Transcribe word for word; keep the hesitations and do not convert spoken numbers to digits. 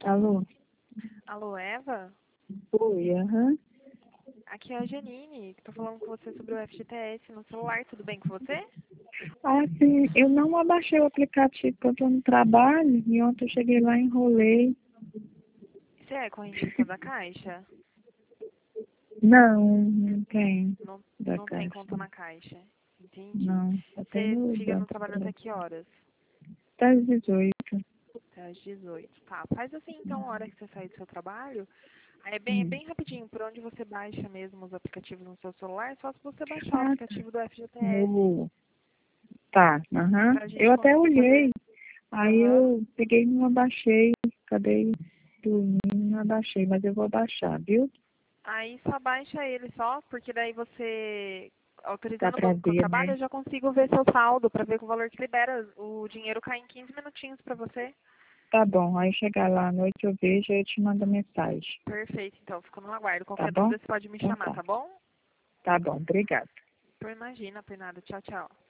Alô? Alô, Eva? Oi, aham. Aqui é a Janine, que tô falando com você sobre o F G T S no celular, tudo bem com você? Ah, sim, eu não abaixei o aplicativo porque eu tô no trabalho e ontem eu cheguei lá e enrolei. Você é correntista da Caixa? Não, não tem Não, da não tem caixa. conta na Caixa. Entendi. Não, só tem Você no fica no banco. trabalho até que horas? Até às dezoito. Até às dezoito. Tá, faz assim então, a hora que você sair do seu trabalho. Aí é bem, é Hum. bem rapidinho, por onde você baixa mesmo os aplicativos no seu celular, só se você baixar o Ah, tá. aplicativo do F G T S, No... Tá, aham. pra gente Eu até conseguir olhei, fazer. aí Aham. eu peguei e não abaixei. Acabei dormindo, não abaixei, mas eu vou baixar, viu? Aí só baixa ele só, porque daí você, Dá autorizando pra o ver, trabalho, né? eu já consigo ver seu saldo, pra ver com o valor que libera. O dinheiro cai em quinze minutinhos pra você. Tá bom, aí chegar lá à noite eu vejo e eu te mando mensagem. Perfeito, então, fico no aguardo. Tá Qualquer bom? dúvida você pode me Então chamar, tá. tá bom? Tá bom, obrigada. Por imagina, por nada. Tchau, tchau.